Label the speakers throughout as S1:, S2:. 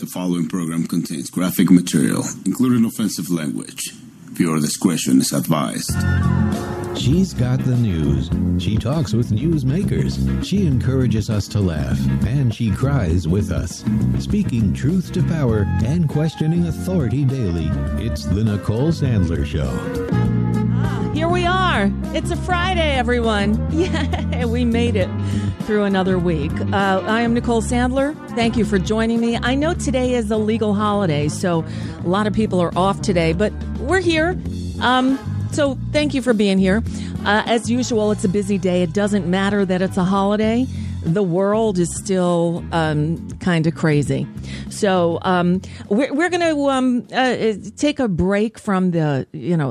S1: following program contains graphic material, including offensive language. Viewer discretion is advised.
S2: She's got the news. She talks with newsmakers. She encourages us to laugh, and she cries with us. Speaking truth to power and questioning authority daily, it's the Nicole Sandler Show.
S3: Here we are. It's a Friday, everyone. Yeah, we made it through another week. I am Nicole Sandler. Thank you for joining me. I know today is a legal holiday, so a lot of people are off today, but we're here. So thank you for being here. As usual, it's a busy day. It doesn't matter that it's a holiday. The world is still kind of crazy. So we're going to take a break from the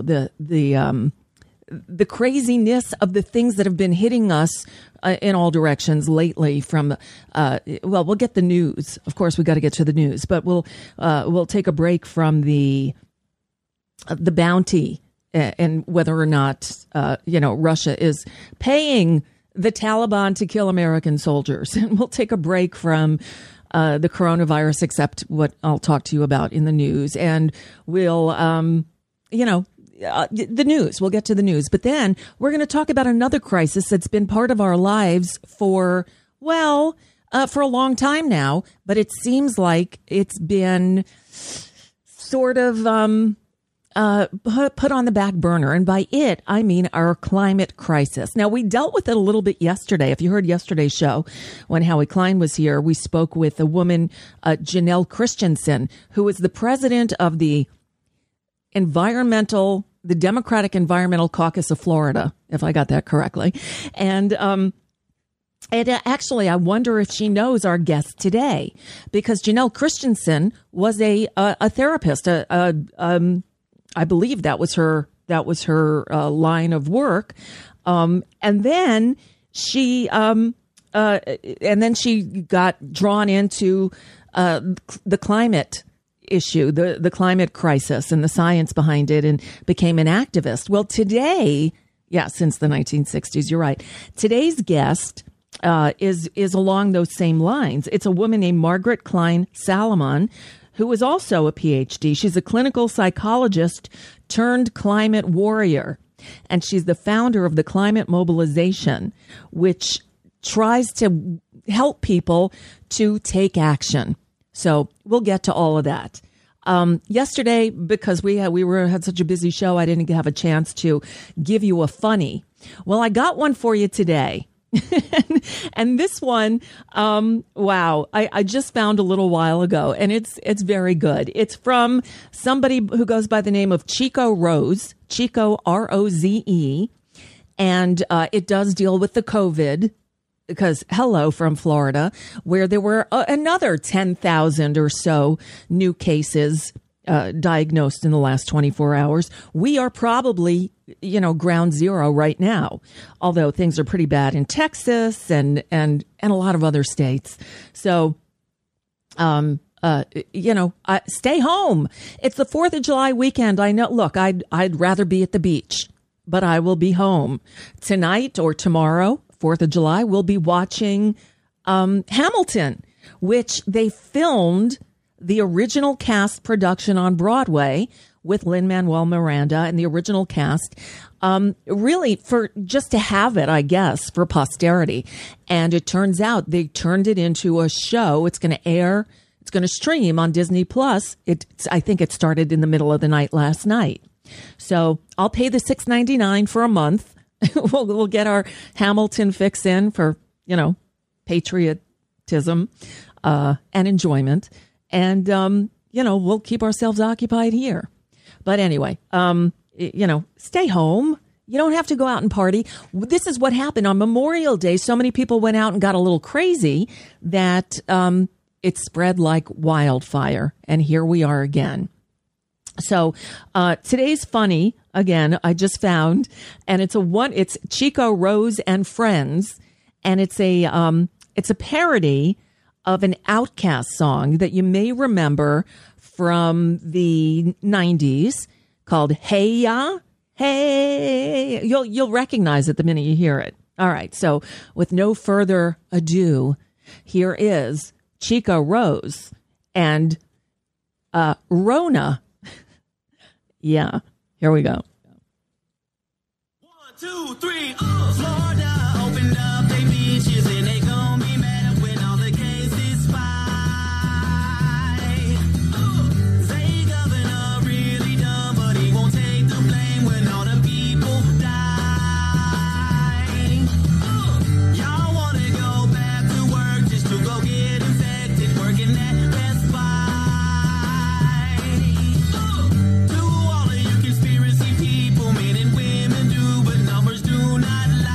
S3: craziness of the things that have been hitting us in all directions lately. From we'll get the news. Of course, we got to get to the news, but we'll take a break from the bounty and whether or not Russia is paying the Taliban to kill American soldiers. And we'll take a break from the coronavirus, except what I'll talk to you about in the news. And we'll, the news. We'll get to the news. But then we're going to talk about another crisis that's been part of our lives for a long time now. But it seems like it's been sort of put on the back burner. And by it, I mean our climate crisis. Now, we dealt with it a little bit yesterday. If you heard yesterday's show, when Howie Klein was here, we spoke with a woman, Janelle Christensen, who is the president of the Democratic Environmental Caucus of Florida, if I got that correctly. And actually, I wonder if she knows our guest today, because Janelle Christensen was a therapist, I believe that was her line of work, and then she got drawn into the climate issue, the climate crisis, and the science behind it, and became an activist. Well, today, since the 1960s, you're right. Today's guest is along those same lines. It's a woman named Margaret Klein Salamon, who is also a PhD. She's a clinical psychologist turned climate warrior. And she's the founder of the Climate Mobilization, which tries to help people to take action. So we'll get to all of that. Yesterday, because we had such a busy show, I didn't have a chance to give you a funny. Well, I got one for you today. And this one, I just found a little while ago, and it's very good. It's from somebody who goes by the name of Chico Rose, Chico Roze, and it does deal with the COVID, because hello from Florida, where there were another 10,000 or so new cases diagnosed in the last 24 hours. We are probably, ground zero right now, although things are pretty bad in Texas and a lot of other states. So, stay home. It's the 4th of July weekend. I know. Look, I'd rather be at the beach, but I will be home tonight or tomorrow. 4th of July, we'll be watching Hamilton, which they filmed the original cast production on Broadway with Lin-Manuel Miranda and the original cast, really for just to have it, I guess, for posterity. And it turns out they turned it into a show. It's going to air. It's going to stream on Disney Plus. I think it started in the middle of the night last night. So I'll pay the $6.99 for a month. We'll get our Hamilton fix in for, patriotism and enjoyment. And, we'll keep ourselves occupied here. But anyway, stay home. You don't have to go out and party. This is what happened on Memorial Day. So many people went out and got a little crazy that it spread like wildfire. And here we are again. So today's funny, again, I just found, and it's Chico Rose and Friends, and it's a parody of an Outkast song that you may remember from the 90s called Hey Ya, Hey. You'll recognize it the minute you hear it. All right. So with no further ado, here is Chico Rose and Rona. Yeah, here we go.
S4: 1, 2, 3, Florida opened up they beaches and they gon' be mad when all the cases spike. Say governor really dumb, but he won't take the blame when all the people die. Y'all wanna go back to work just to go get infected, working at Best Buy. To all of you conspiracy people, men and women do, but numbers do not lie.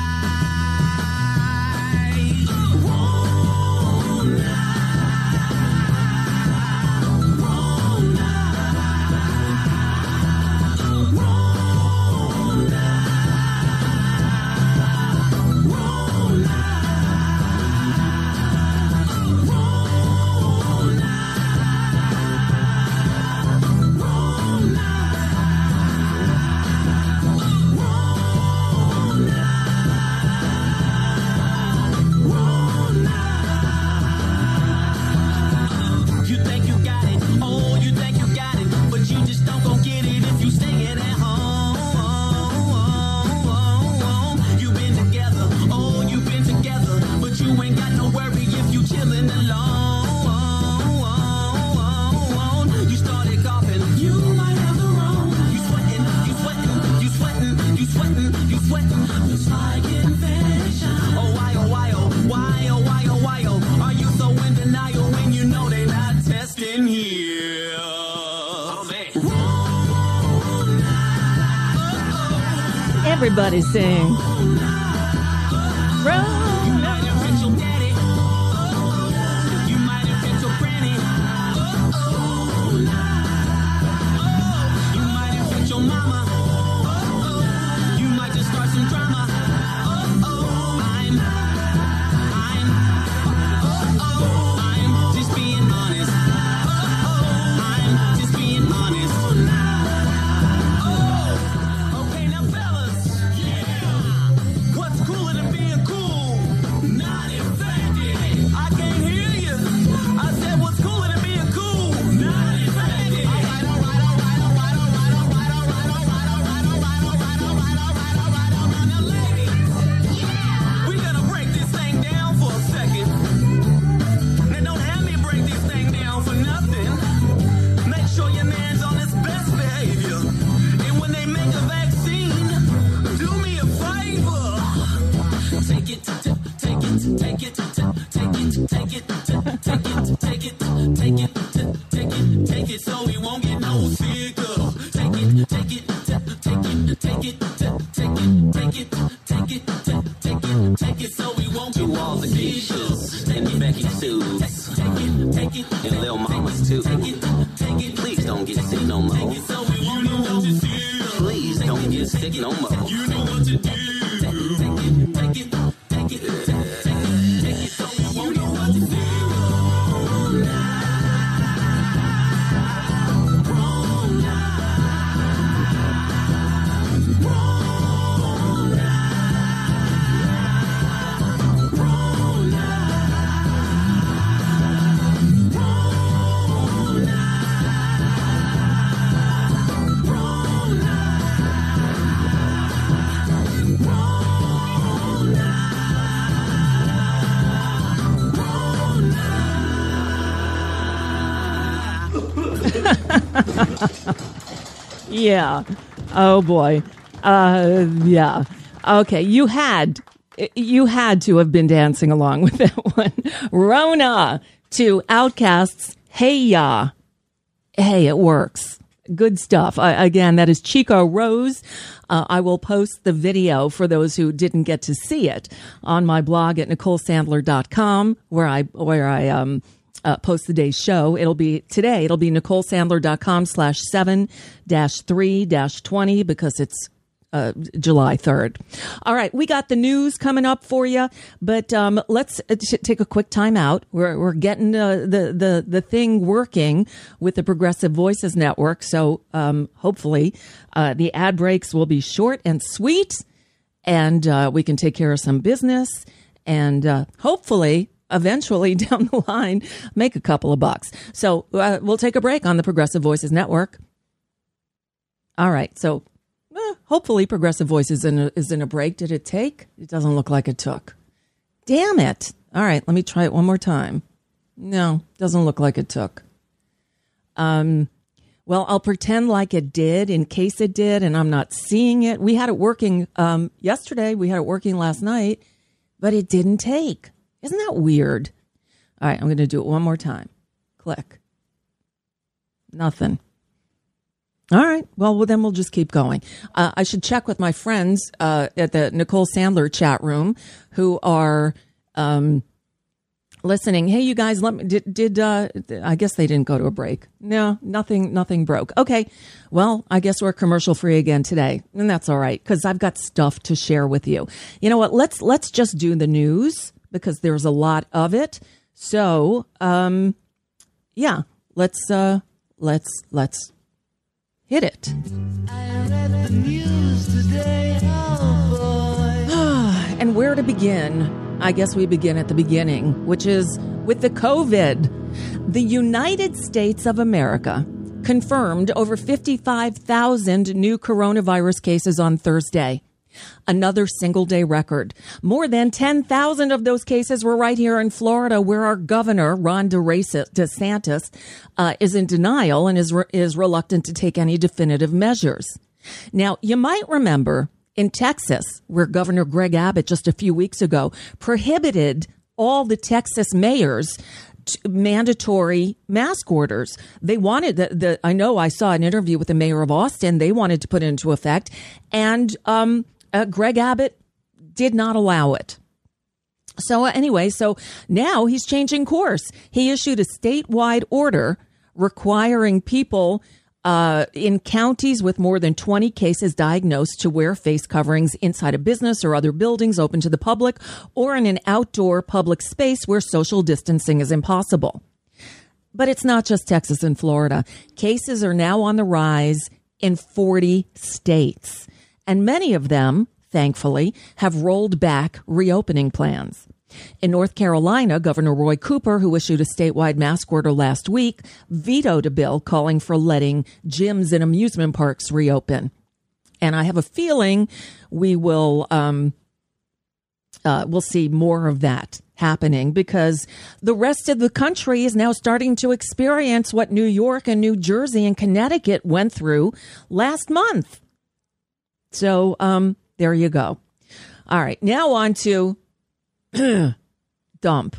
S4: You think you got it, oh, you think you got it, but you just don't gon' get it if you stay at home. You've been together, oh, you've been together, but you ain't got no worry if you chillin' alone. You started coughing, you might have the wrong. You sweating, you sweating, you sweating, you sweating, you sweating. It's like infection. Oh, why, oh, why, oh, why, oh, why, oh, why, oh. Are you so in denial when you know they not testing here? Oh, man.
S3: Everybody sing. Rona.
S4: You might have hit your daddy. You might have hit your granny. You might have hit your mama. You might just start some drama. I'm just being honest. I'm just being honest. Okay, now fellas. What's cooler than being cool? Not infected. I can't hear you. I said what's cooler than being cool? Not infected. All right. Now ladies, we gonna break this thing down for a second. Now don't have me break this thing down for nothing. Make sure your man's on his best behavior. And when they make a vaccine, do me a favor. Take it, take it, take it, take it, take it, take it, take it, take it, take it, take it, so we won't get no sicker. Take it, take it, take it, take it, take it, take it, take it, take it, so we won't do all the dishes and the Becky suits. Take it, and Lil Mamas too. Please don't get sick no more. Please don't get sick no more. You know what to do. Take it, take it, so we won't know what to do.
S3: Yeah. Oh boy. Yeah. Okay. You had to have been dancing along with that one. Rona to Outkast's Hey Ya. Hey, it works. Good stuff. Again, that is Chico Rose. I will post the video for those who didn't get to see it on my blog at NicoleSandler.com, where I post the day's show. It'll be today. It'll be NicoleSandler.com/7-3-20 because it's July 3rd. All right. We got the news coming up for you, but let's take a quick time out. We're getting the thing working with the Progressive Voices Network. So hopefully the ad breaks will be short and sweet, and we can take care of some business, and hopefully eventually down the line make a couple of bucks. So we'll take a break on the Progressive Voices Network. All right. So hopefully Progressive Voices is in a break. Did it take? It doesn't look like it took. Damn it. All right. Let me try it one more time. No, doesn't look like it took. Well, I'll pretend like it did in case it did, and I'm not seeing it. We had it working yesterday. We had it working last night, but it didn't take. Isn't that weird? All right, I'm going to do it one more time. Click. Nothing. All right. Well, then we'll just keep going. I should check with my friends at the Nicole Sandler chat room who are listening. Hey, you guys, did I guess they didn't go to a break. No, nothing broke. Okay. Well, I guess we're commercial free again today. And that's all right, because I've got stuff to share with you. You know what? Let's just do the news because there's a lot of it. So, yeah, let's hit it.
S4: I read the news today, oh boy.
S3: And where to begin? I guess we begin at the beginning, which is with the COVID. The United States of America confirmed over 55,000 new coronavirus cases on Thursday. Another single-day record. More than 10,000 of those cases were right here in Florida, where our governor, Ron DeSantis, is in denial and is reluctant to take any definitive measures. Now, you might remember in Texas, where Governor Greg Abbott just a few weeks ago prohibited all the Texas mayors mandatory mask orders. They wanted I know I saw an interview with the mayor of Austin. They wanted to put it into effect, and Greg Abbott did not allow it. So anyway, so now he's changing course. He issued a statewide order requiring people in counties with more than 20 cases diagnosed to wear face coverings inside a business or other buildings open to the public, or in an outdoor public space where social distancing is impossible. But it's not just Texas and Florida. Cases are now on the rise in 40 states, and many of them, thankfully, have rolled back reopening plans. In North Carolina, Governor Roy Cooper, who issued a statewide mask order last week, vetoed a bill calling for letting gyms and amusement parks reopen. And I have a feeling we'll see more of that happening, because the rest of the country is now starting to experience what New York and New Jersey and Connecticut went through last month. So there you go. All right, now on to Dump.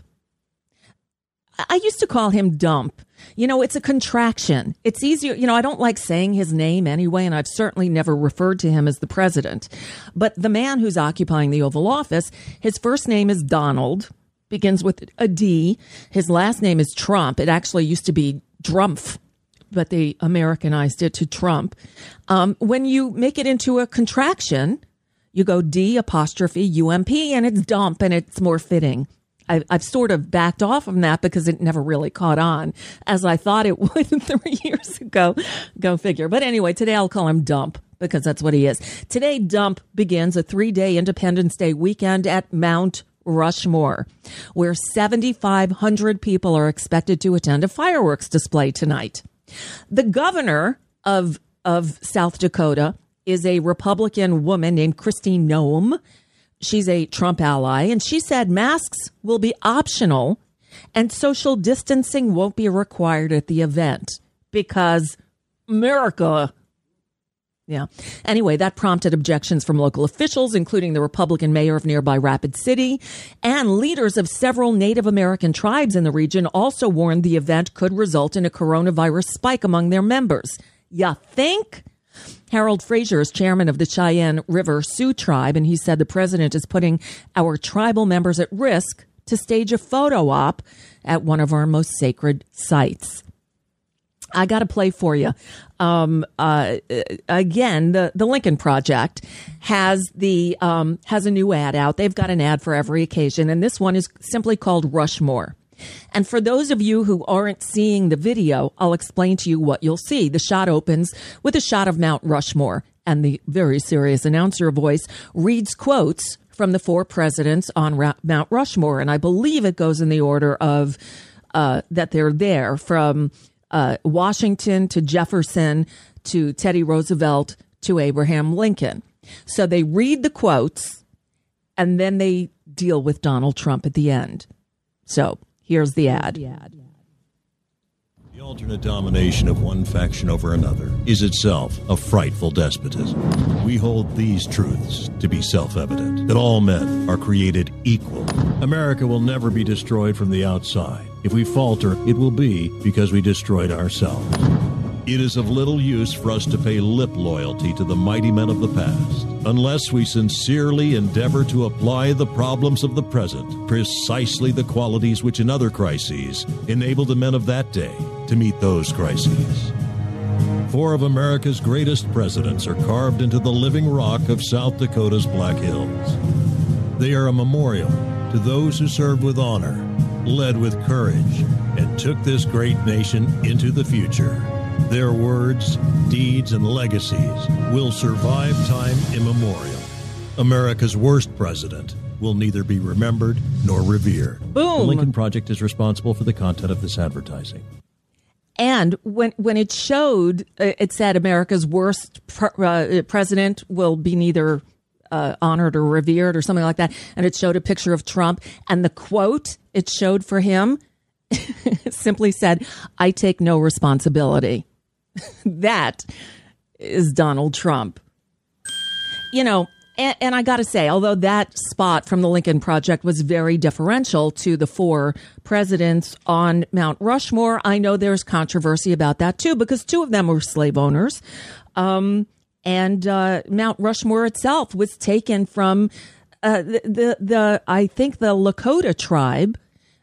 S3: I used to call him Dump. You know, it's a contraction. It's easier. You know, I don't like saying his name anyway, and I've certainly never referred to him as the president. But the man who's occupying the Oval Office, his first name is Donald, begins with a D. His last name is Trump. It actually used to be Drumpf, but they Americanized it to Trump. When you make it into a contraction, you go D''UMP, and it's Dump, and it's more fitting. I've sort of backed off from that because it never really caught on as I thought it would 3 years ago. Go figure. But anyway, today I'll call him Dump because that's what he is. Today, Dump begins a 3-day Independence Day weekend at Mount Rushmore, where 7,500 people are expected to attend a fireworks display tonight. The governor of South Dakota is a Republican woman named Kristi Noem. She's a Trump ally, and she said masks will be optional and social distancing won't be required at the event because America. Yeah. Anyway, that prompted objections from local officials, including the Republican mayor of nearby Rapid City, and leaders of several Native American tribes in the region also warned the event could result in a coronavirus spike among their members. Ya think? Harold Frazier is chairman of the Cheyenne River Sioux tribe, and he said the president is putting our tribal members at risk to stage a photo op at one of our most sacred sites. I got to play for you. Again, the Lincoln Project has a new ad out. They've got an ad for every occasion, and this one is simply called Rushmore. And for those of you who aren't seeing the video, I'll explain to you what you'll see. The shot opens with a shot of Mount Rushmore, and the very serious announcer voice reads quotes from the 4 presidents on Mount Rushmore. And I believe it goes in the order of that they're there, from Washington to Jefferson to Teddy Roosevelt to Abraham Lincoln. So they read the quotes and then they deal with Donald Trump at the end. So here's the ad.
S5: The alternate domination of one faction over another is itself a frightful despotism. We hold these truths to be self-evident, that all men are created equal. America will never be destroyed from the outside. If we falter, it will be because we destroyed ourselves. It is of little use for us to pay lip loyalty to the mighty men of the past, unless we sincerely endeavor to apply the problems of the present, precisely the qualities which in other crises enabled the men of that day to meet those crises. 4 of America's greatest presidents are carved into the living rock of South Dakota's Black Hills. They are a memorial to those who served with honor, led with courage, and took this great nation into the future. Their words, deeds, and legacies will survive time immemorial. America's worst president will neither be remembered nor revered.
S3: Boom.
S5: The Lincoln Project is responsible for the content of this advertising.
S3: And when it showed, it said America's worst president will be neither honored or revered or something like that. And it showed a picture of Trump. And the quote it showed for him simply said, "I take no responsibility." That is Donald Trump. You know, and I got to say, although that spot from the Lincoln Project was very deferential to the 4 presidents on Mount Rushmore, I know there's controversy about that too, because 2 of them were slave owners. And Mount Rushmore itself was taken from I think the Lakota tribe.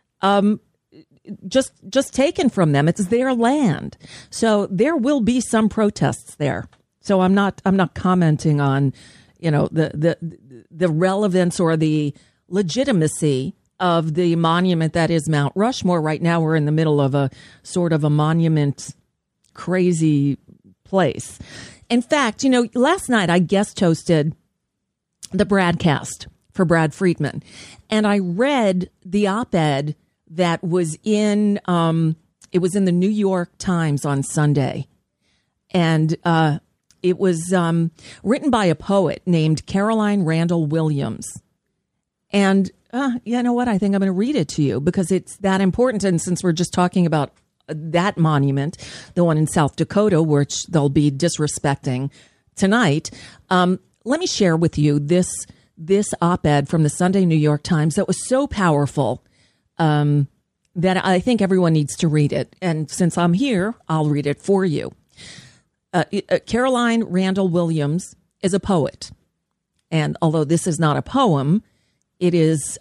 S3: Just taken from them. It's their land. So there will be some protests there. So I'm not commenting on, you know, the relevance or the legitimacy of the monument that is Mount Rushmore. Right now we're in the middle of a sort of a monument crazy place. In fact, you know, last night I guest hosted the Bradcast for Brad Friedman, and I read the op-ed that was in it was in the New York Times on Sunday, and it was written by a poet named Caroline Randall Williams. And you know what? I think I'm going to read it to you because it's that important. And since we're just talking about that monument, the one in South Dakota, which they'll be disrespecting tonight, let me share with you this op-ed from the Sunday New York Times that was so powerful that I think everyone needs to read it. And since I'm here, I'll read it for you. Caroline Randall Williams is a poet. And although this is not a poem, it is,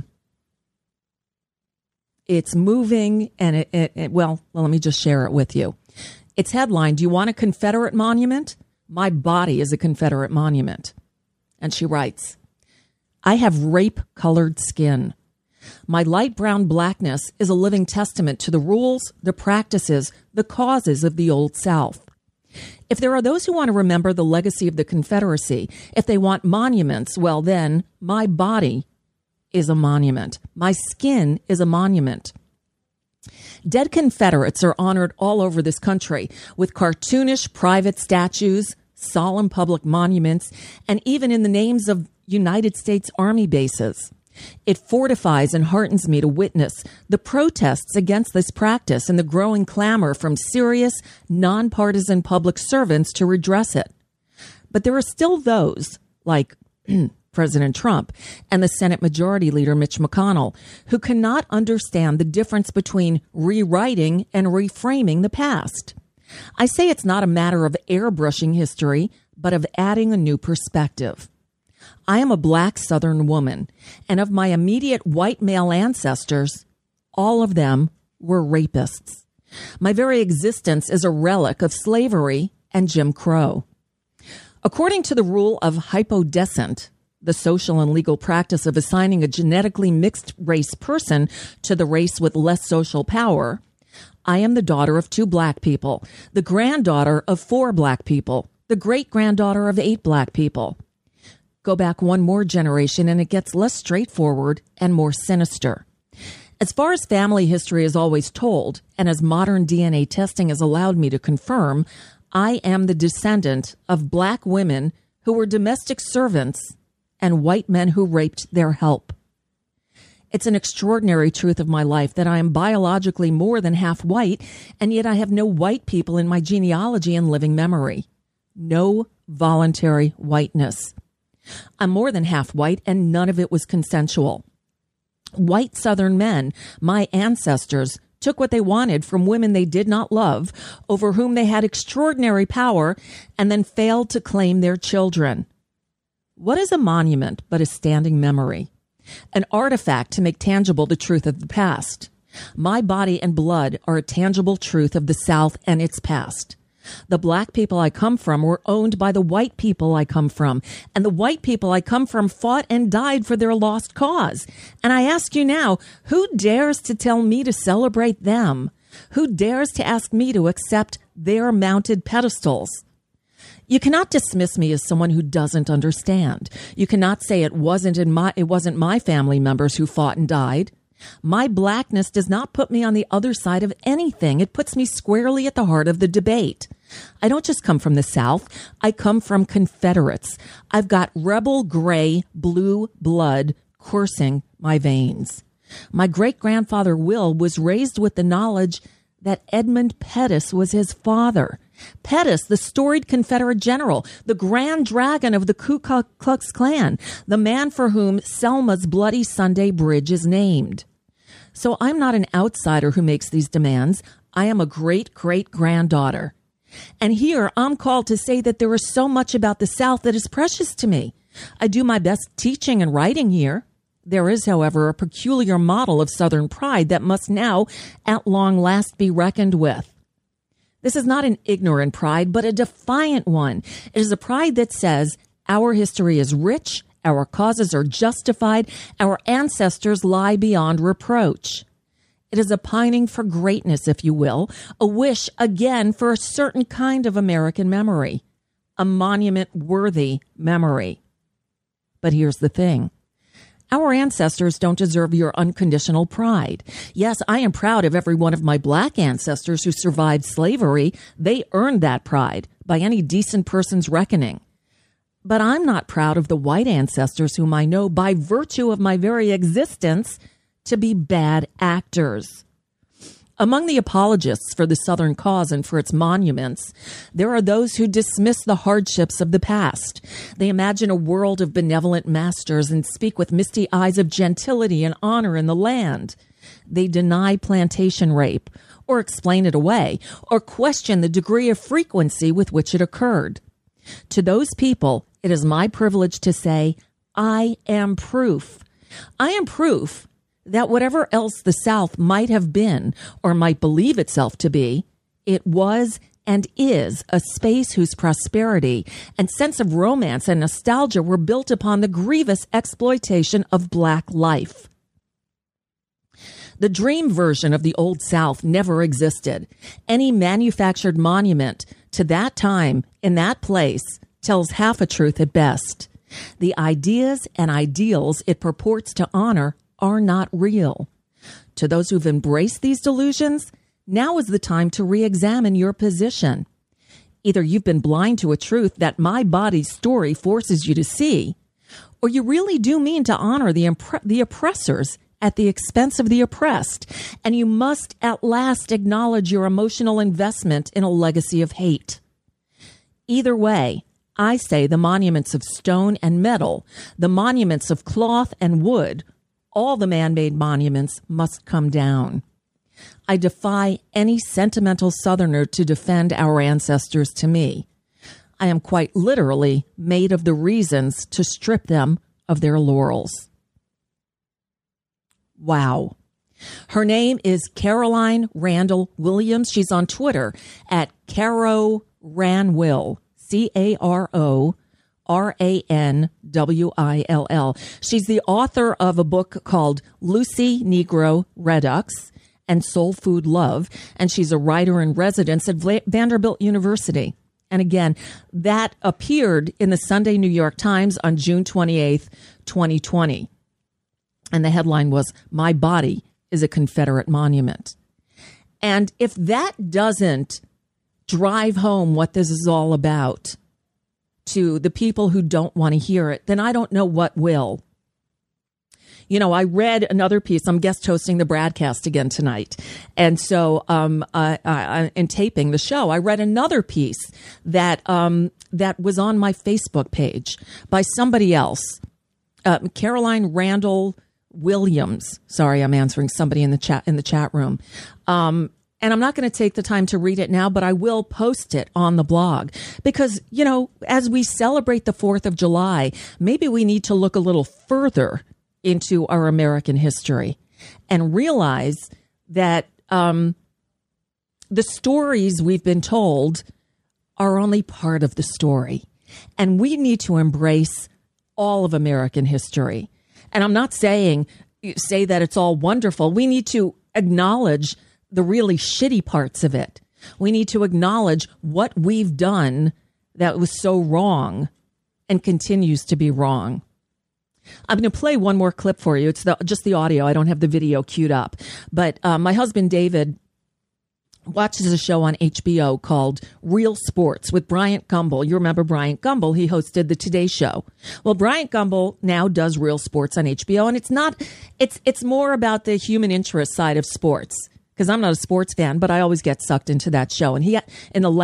S3: it's moving, and well, let me just share it with you. Its headline, "Do you want a Confederate monument? My body is a Confederate monument." And she writes, "I have rape-colored skin. My light brown blackness is a living testament to the rules, the practices, the causes of the Old South. If there are those who want to remember the legacy of the Confederacy, if they want monuments, well then, my body is a monument. My skin is a monument. Dead Confederates are honored all over this country with cartoonish private statues, solemn public monuments, and even in the names of United States Army bases. It fortifies and heartens me to witness the protests against this practice and the growing clamor from serious, nonpartisan public servants to redress it. But there are still those, like President Trump and the Senate Majority Leader Mitch McConnell, who cannot understand the difference between rewriting and reframing the past. I say it's not a matter of airbrushing history, but of adding a new perspective. I am a black Southern woman, and of my immediate white male ancestors, all of them were rapists. My very existence is a relic of slavery and Jim Crow. According to the rule of hypodescent, the social and legal practice of assigning a genetically mixed race person to the race with less social power, I am the daughter of 2 black people, the granddaughter of 4 black people, the great-granddaughter of 8 black people. Go back one more generation and it gets less straightforward and more sinister. As far as family history is always told, and as modern DNA testing has allowed me to confirm, I am the descendant of black women who were domestic servants and white men who raped their help. It's an extraordinary truth of my life that I am biologically more than half white, and yet I have no white people in my genealogy and living memory. No voluntary whiteness. I'm more than half white, and none of it was consensual. White Southern men, my ancestors, took what they wanted from women they did not love, over whom they had extraordinary power, and then failed to claim their children. What is a monument but a standing memory? An artifact to make tangible the truth of the past. My body and blood are a tangible truth of the South and its past. The black people I come from were owned by the white people I come from, and the white people I come from fought and died for their lost cause. And I ask you now, who dares to tell me to celebrate them? Who dares to ask me to accept their mounted pedestals? You cannot dismiss me as someone who doesn't understand. You cannot say it wasn't my family members who fought and died. My blackness does not put me on the other side of anything. It puts me squarely at the heart of the debate. I don't just come from the South. I come from Confederates. I've got rebel gray blue blood coursing my veins. My great-grandfather Will was raised with the knowledge that Edmund Pettus was his father. Pettus, the storied Confederate general, the grand dragon of the Ku Klux Klan, the man for whom Selma's Bloody Sunday Bridge is named. So I'm not an outsider who makes these demands. I am a great-great-granddaughter. And here I'm called to say that there is so much about the South that is precious to me. I do my best teaching and writing here. There is, however, a peculiar model of Southern pride that must now, at long last, be reckoned with. This is not an ignorant pride, but a defiant one. It is a pride that says our history is rich, our causes are justified, our ancestors lie beyond reproach. It is a pining for greatness, if you will, a wish, again, for a certain kind of American memory, a monument-worthy memory. But here's the thing. Our ancestors don't deserve your unconditional pride. Yes, I am proud of every one of my black ancestors who survived slavery. They earned that pride by any decent person's reckoning. But I'm not proud of the white ancestors whom I know by virtue of my very existence to be bad actors. Among the apologists for the Southern cause and for its monuments, there are those who dismiss the hardships of the past. They imagine a world of benevolent masters and speak with misty eyes of gentility and honor in the land. They deny plantation rape, or explain it away, or question the degree of frequency with which it occurred. To those people, it is my privilege to say, I am proof. I am proof that whatever else the South might have been or might believe itself to be, it was and is a space whose prosperity and sense of romance and nostalgia were built upon the grievous exploitation of black life. The dream version of the Old South never existed. Any manufactured monument to that time in that place tells half a truth at best. The ideas and ideals it purports to honor are not real. To those who've embraced these delusions, now is the time to re-examine your position. Either you've been blind to a truth that my body's story forces you to see, or you really do mean to honor the oppressors at the expense of the oppressed, and you must at last acknowledge your emotional investment in a legacy of hate. Either way, I say the monuments of stone and metal, the monuments of cloth and wood, all the man-made monuments must come down. I defy any sentimental Southerner to defend our ancestors to me. I am quite literally made of the reasons to strip them of their laurels. Wow. Her name is Caroline Randall Williams. She's on Twitter at Caro Ranwill, Caranwill. She's the author of a book called Lucy Negro Redux and Soul Food Love, and she's a writer in residence at Vanderbilt University. and again. That appeared in the Sunday New York Times on June 28th, 2020. And the headline was, "My Body is a Confederate Monument." And if that doesn't drive home what this is all about to the people who don't want to hear it, then I don't know what will. You know, I read another piece. I'm guest hosting the broadcast again tonight. And so in taping the show, I read another piece that that was on my Facebook page by somebody else, Caroline Randall Williams. Sorry, I'm answering somebody in the chat room. And I'm not going to take the time to read it now, but I will post it on the blog because, you know, as we celebrate the 4th of July, maybe we need to look a little further into our American history and realize that the stories we've been told are only part of the story. And we need to embrace all of American history. And I'm not say that it's all wonderful. We need to acknowledge the really shitty parts of it. We need to acknowledge what we've done that was so wrong and continues to be wrong. I'm going to play one more clip for you. It's just the audio. I don't have the video queued up. But my husband, David, watches a show on HBO called Real Sports with Bryant Gumbel. You remember Bryant Gumbel? He hosted the Today Show. Well, Bryant Gumbel now does Real Sports on HBO, and it's more about the human interest side of sports. Because I'm not a sports fan, but I always get sucked into that show. And he, in the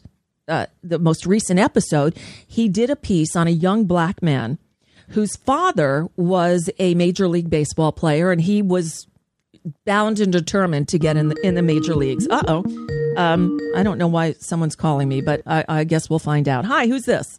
S3: most recent episode, he did a piece on a young black man whose father was a Major League Baseball player, and he was bound and determined to get in the major leagues. I don't know why someone's calling me, but I guess we'll find out. Hi, who's this?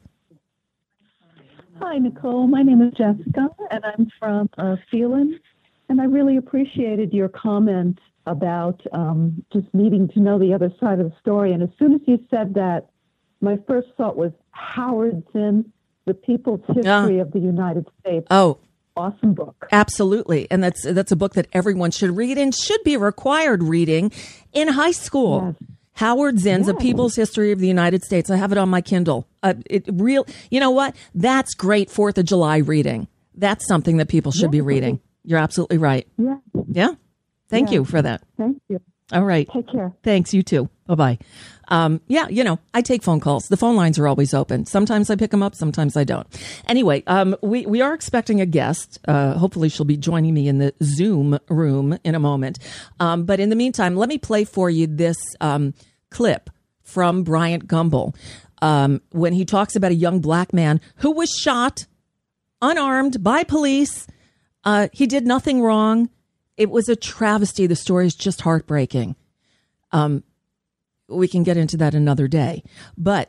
S6: Hi, Nicole. My name is Jessica, and I'm from Phelan. And I really appreciated your comment about just needing to know the other side of the story. And as soon as you said that, my first thought was Howard Zinn, The People's History of the United States.
S3: Oh,
S6: awesome book.
S3: Absolutely. And that's a book that everyone should read and should be required reading in high school. Yes. Howard Zinn's A People's History of the United States. I have it on my Kindle. You know what? That's great 4th of July reading. That's something that people should be reading. You're absolutely right. Yeah. Yeah. Thank you for that.
S6: Thank you.
S3: All right.
S6: Take care.
S3: Thanks. You too. Bye-bye. Yeah, you know, I take phone calls. The phone lines are always open. Sometimes I pick them up. Sometimes I don't. Anyway, we are expecting a guest. Hopefully she'll be joining me in the Zoom room in a moment. But in the meantime, let me play for you this clip from Bryant Gumbel when he talks about a young black man who was shot unarmed by police. He did nothing wrong. It was a travesty. The story is just heartbreaking. We can get into that another day. But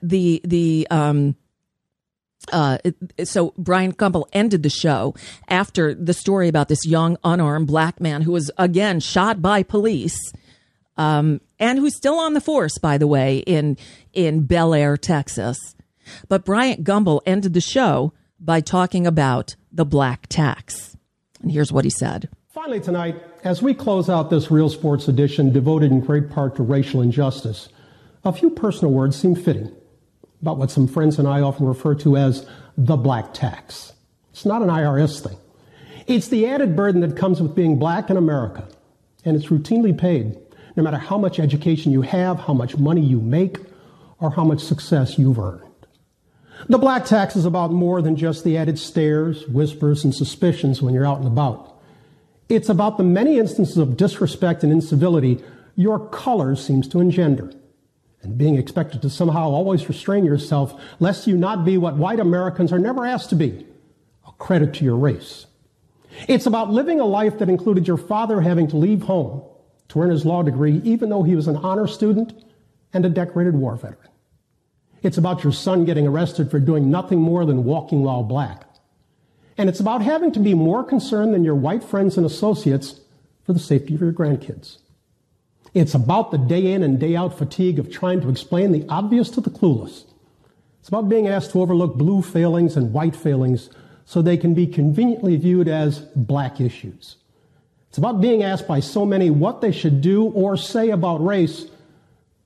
S3: so Bryant Gumbel ended the show after the story about this young unarmed black man who was again shot by police, and who's still on the force, by the way, in Bel Air, Texas. But Bryant Gumbel ended the show by talking about the black tax. And here's what he said.
S7: Finally tonight, as we close out this Real Sports edition devoted in great part to racial injustice, a few personal words seem fitting about what some friends and I often refer to as the black tax. It's not an IRS thing. It's the added burden that comes with being black in America, and it's routinely paid no matter how much education you have, how much money you make, or how much success you've earned. The black tax is about more than just the added stares, whispers, and suspicions when you're out and about. It's about the many instances of disrespect and incivility your color seems to engender, and being expected to somehow always restrain yourself lest you not be what white Americans are never asked to be, a credit to your race. It's about living a life that included your father having to leave home to earn his law degree even though he was an honor student and a decorated war veteran. It's about your son getting arrested for doing nothing more than walking while black. And it's about having to be more concerned than your white friends and associates for the safety of your grandkids. It's about the day in and day out fatigue of trying to explain the obvious to the clueless. It's about being asked to overlook blue failings and white failings so they can be conveniently viewed as black issues. It's about being asked by so many what they should do or say about race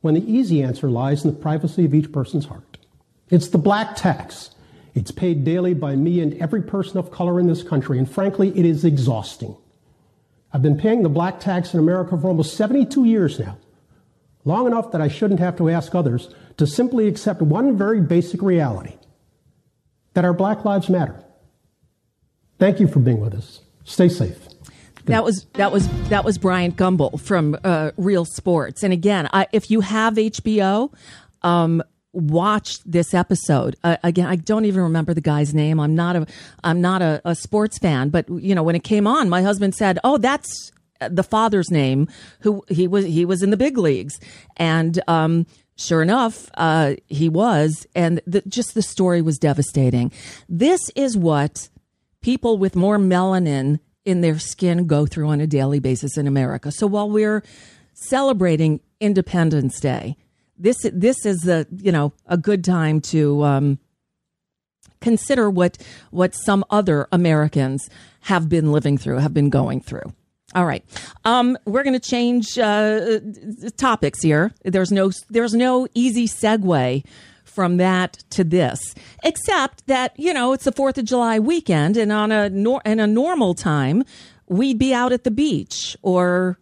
S7: when the easy answer lies in the privacy of each person's heart. It's the black tax. It's paid daily by me and every person of color in this country, and frankly, it is exhausting. I've been paying the black tax in America for almost 72 years now, long enough that I shouldn't have to ask others to simply accept one very basic reality, that our black lives matter. Thank you for being with us. Stay safe.
S3: That was Brian Gumbel from Real Sports. And again, if you have HBO, watch this episode. Again, I don't even remember the guy's name. I'm not a sports fan, but when it came on, my husband said, "Oh, that's the father's name. Who he was in the big leagues," and sure enough, he was. And just the story was devastating. This is what people with more melanin in their skin go through on a daily basis in America. So while we're celebrating Independence Day, this is a good time to consider what some other Americans have been living through, have been going through. All right, we're going to change topics here. There's no easy segue from that to this, except that, it's the 4th of July weekend, and on a normal time, we'd be out at the beach or,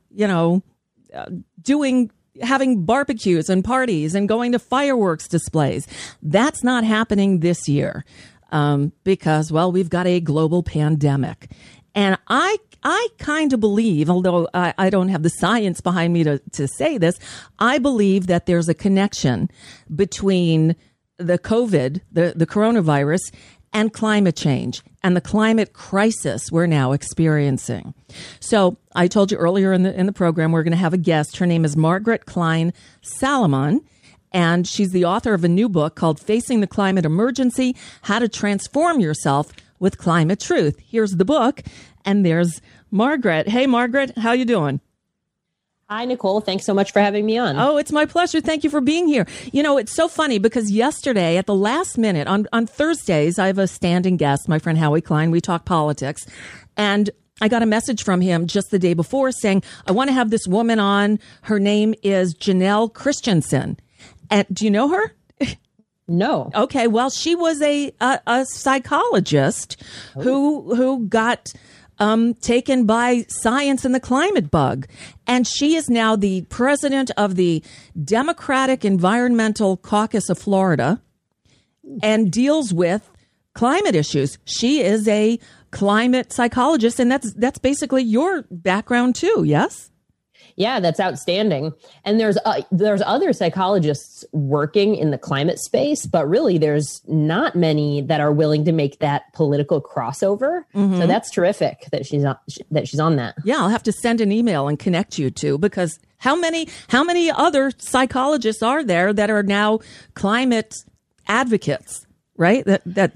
S3: having barbecues and parties and going to fireworks displays. That's not happening this year because, we've got a global pandemic. And I kind of believe, although I don't have the science behind me to say this, I believe that there's a connection between the COVID, the coronavirus, and climate change and the climate crisis we're now experiencing. So I told you earlier in the program, we're going to have a guest. Her name is Margaret Klein Salamon, and she's the author of a new book called Facing the Climate Emergency, How to Transform Yourself with Climate Truth. Here's the book, and there's Margaret. Hey, Margaret, how you doing?
S8: Hi, Nicole. Thanks so much for having me on.
S3: Oh, it's my pleasure. Thank you for being here. It's so funny because yesterday at the last minute on Thursdays, I have a standing guest, my friend Howie Klein. We talk politics, and I got a message from him just the day before saying, I want to have this woman on. Her name is Janelle Christensen. And do you know her?
S8: No.
S3: Okay. Well, she was a psychologist who got taken by science and the climate bug. And she is now the president of the Democratic Environmental Caucus of Florida and deals with climate issues. She is a climate psychologist, and that's basically your background too, yes?
S8: Yeah, that's outstanding. And there's other psychologists working in the climate space, but really there's not many that are willing to make that political crossover. Mm-hmm. So that's terrific that she's on that.
S3: Yeah, I'll have to send an email and connect you to, because how many other psychologists are there that are now climate advocates, right?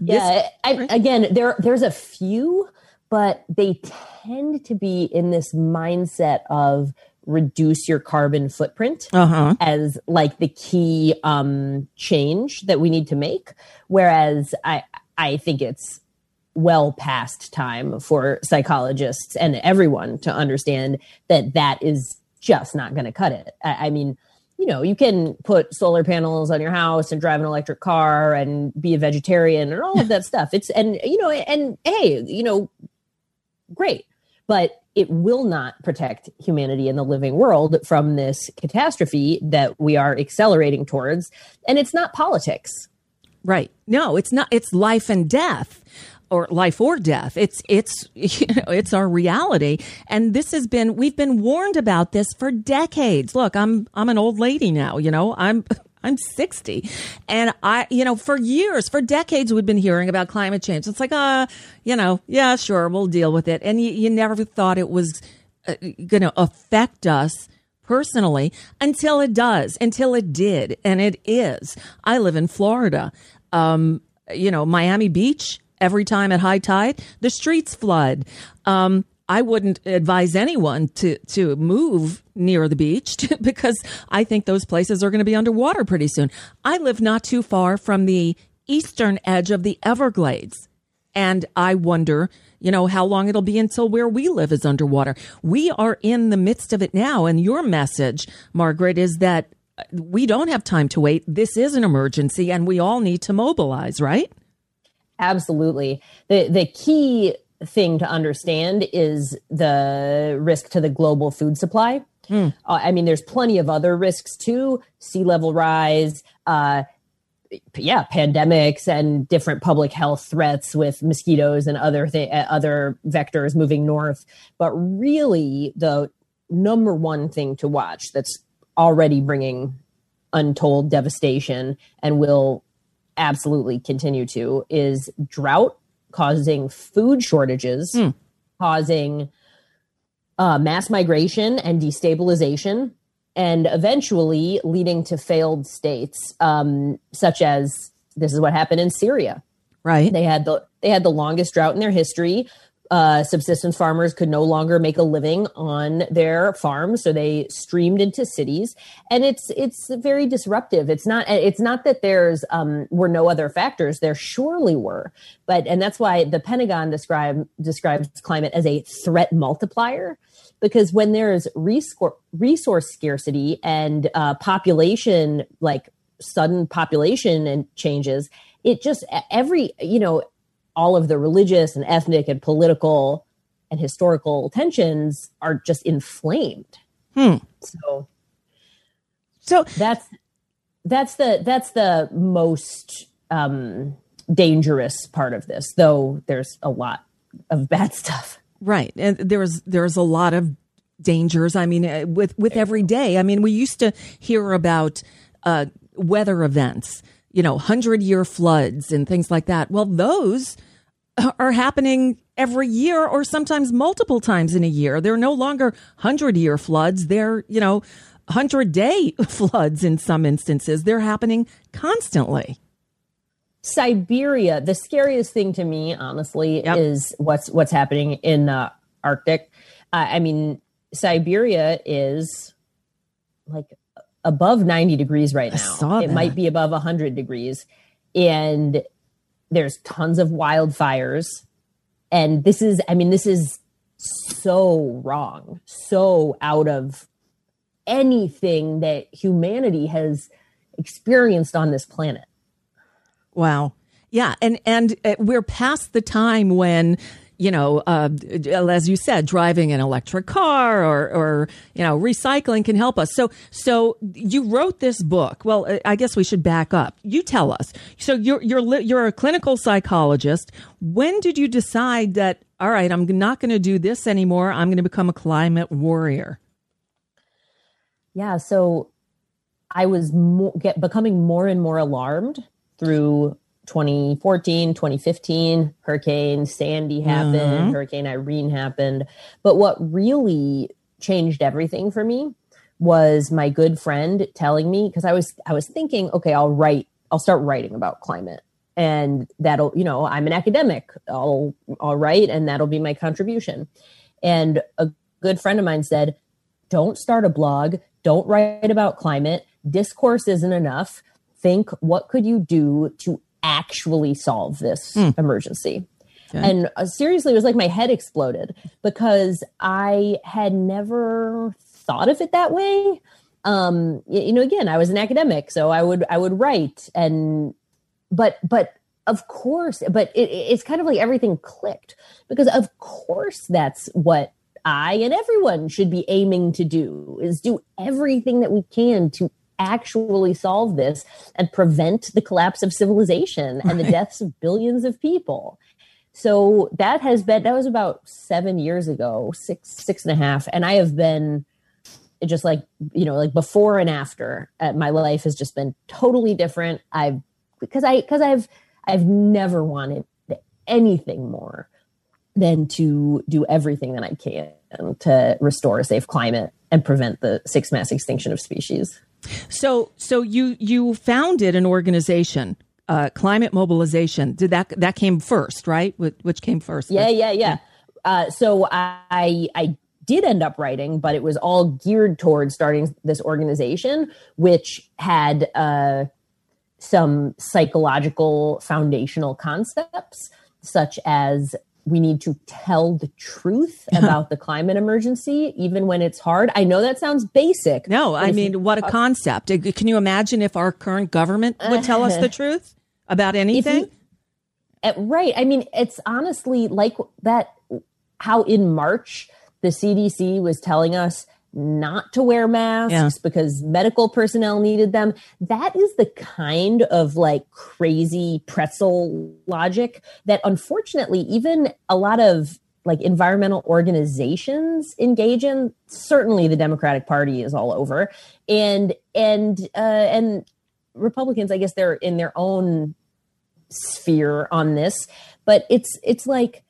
S8: Again, there's a few, but they tend to be in this mindset of reduce your carbon footprint as like the key change that we need to make. Whereas I think it's well past time for psychologists and everyone to understand that is just not going to cut it. I mean, you can put solar panels on your house and drive an electric car and be a vegetarian and all of that stuff. Great. But it will not protect humanity and the living world from this catastrophe that we are accelerating towards. And it's not politics.
S3: Right. No, it's not. It's life and death, or life or death. It's our reality. And we've been warned about this for decades. Look, I'm an old lady now, I'm 60. And for decades, we've been hearing about climate change. It's like, yeah, sure, we'll deal with it. And you never thought it was going to affect us personally until it did. And it is. I live in Florida. Miami Beach, every time at high tide, the streets flood. I wouldn't advise anyone to move near the beach because I think those places are going to be underwater pretty soon. I live not too far from the eastern edge of the Everglades, and I wonder, how long it'll be until where we live is underwater. We are in the midst of it now, and your message, Margaret, is that we don't have time to wait. This is an emergency and we all need to mobilize, right?
S8: Absolutely. The key thing to understand is the risk to the global food supply. I mean, there's plenty of other risks too: sea level rise, pandemics, and different public health threats with mosquitoes and other vectors moving north. But really, the number one thing to watch that's already bringing untold devastation and will absolutely continue to is drought, causing food shortages, causing mass migration and destabilization, and eventually leading to failed states, such as this is what happened in Syria.
S3: Right.
S8: They had the longest drought in their history. Subsistence farmers could no longer make a living on their farms, so they streamed into cities, and it's very disruptive. It's not that there's were no other factors. There surely were, and that's why the Pentagon describes climate as a threat multiplier, because when there's resource scarcity and population, like sudden population and changes, it just all of the religious and ethnic and political and historical tensions are just inflamed. So that's the most dangerous part of this, though there's a lot of bad stuff.
S3: Right. And there's a lot of dangers. I mean, with every day. I mean, we used to hear about weather events, 100-year floods and things like that. Well, those are happening every year or sometimes multiple times in a year. They're no longer 100-year floods. They're, 100-day floods in some instances. They're happening constantly.
S8: Siberia, the scariest thing to me, honestly, is what's happening in the Arctic. I mean, Siberia is like above 90 degrees right now. It might be above 100 degrees. And there's tons of wildfires. And this is so wrong, so out of anything that humanity has experienced on this planet.
S3: Wow. Yeah. And we're past the time when, as you said, driving an electric car or recycling can help us. So you wrote this book. Well, I guess we should back up. You tell us. So you're a clinical psychologist. When did you decide that, all right, I'm not going to do this anymore. I'm going to become a climate warrior?
S8: Yeah. So I was becoming more and more alarmed through 2014, 2015, Hurricane Sandy happened, Hurricane Irene happened. But what really changed everything for me was my good friend telling me, because I was thinking, okay, I'll start writing about climate, and that'll, I'm an academic, I'll write, and that'll be my contribution. And a good friend of mine said, don't start a blog, don't write about climate, discourse isn't enough. Think, what could you do to actually solve this emergency? Okay. And seriously, it was like my head exploded, because I had never thought of it that way. Again, I was an academic, so I would write, but of course, it's kind of like everything clicked, because of course that's what I and everyone should be aiming to do, is do everything that we can to actually solve this and prevent the collapse of civilization and the deaths of billions of people. So that was about 7 years ago, six and a half. And I have been just like before and after, my life has just been totally different. I've never wanted anything more than to do everything that I can to restore a safe climate and prevent the sixth mass extinction of species.
S3: So you founded an organization, Climate Mobilization. Did that came first, right? Which came first?
S8: Yeah. So I did end up writing, but it was all geared towards starting this organization, which had some psychological foundational concepts, such as we need to tell the truth about the climate emergency, even when it's hard. I know that sounds basic.
S3: No, I mean, what a concept. Can you imagine if our current government would tell us the truth about anything?
S8: Right. I mean, it's honestly like that, how in March, the CDC was telling us not to wear masks because medical personnel needed them. That is the kind of like crazy pretzel logic that unfortunately even a lot of like environmental organizations engage in. Certainly the Democratic Party is all over, and Republicans, I guess they're in their own sphere on this, but it's like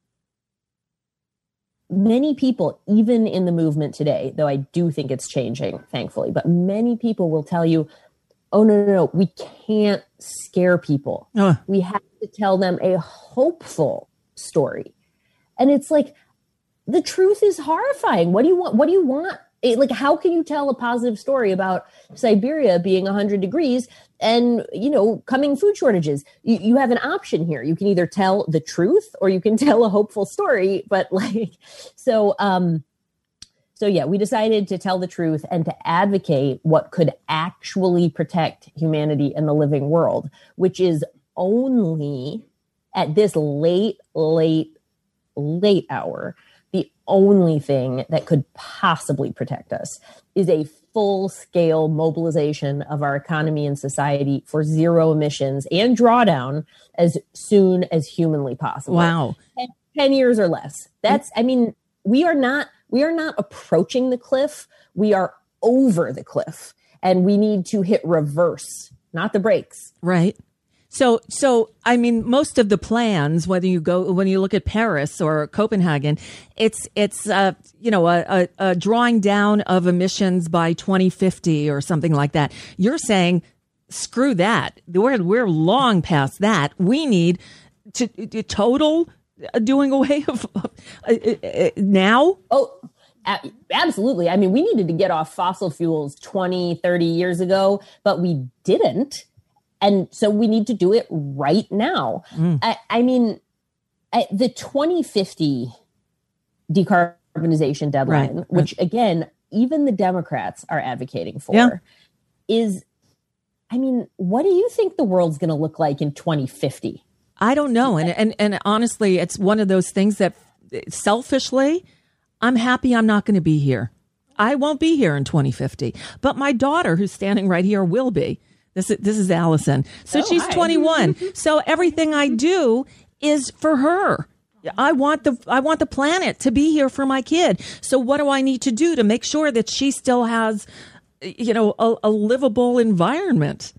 S8: many people, even in the movement today, though I do think it's changing, thankfully, but many people will tell you, oh, no, we can't scare people. We have to tell them a hopeful story. And it's like, the truth is horrifying. What do you want? What do you want? Like, how can you tell a positive story about Siberia being 100 degrees and, coming food shortages? You have an option here. You can either tell the truth or you can tell a hopeful story. But so yeah, we decided to tell the truth and to advocate what could actually protect humanity and the living world, which is only at this late hour. The only thing that could possibly protect us is a full-scale mobilization of our economy and society for zero emissions and drawdown as soon as humanly possible.
S3: Wow.
S8: 10 years or less. We are not approaching the cliff. We are over the cliff, and we need to hit reverse, not the brakes.
S3: Right. So, I mean, most of the plans, when you look at Paris or Copenhagen, it's a drawing down of emissions by 2050 or something like that. You're saying, screw that. We're long past that. We need to total doing away of now.
S8: Oh, absolutely. I mean, we needed to get off fossil fuels 20, 30 years ago, but we didn't. And so we need to do it right now. I mean, the 2050 decarbonization deadline, which again, even the Democrats are advocating for, is, I mean, what do you think the world's going to look like in 2050?
S3: I don't know. And honestly, it's one of those things that selfishly, I'm happy I'm not going to be here. I won't be here in 2050, but my daughter, who's standing right here, will be. This is Allison. So she's 21. So everything I do is for her. I want the planet to be here for my kid. So what do I need to do to make sure that she still has, a livable environment?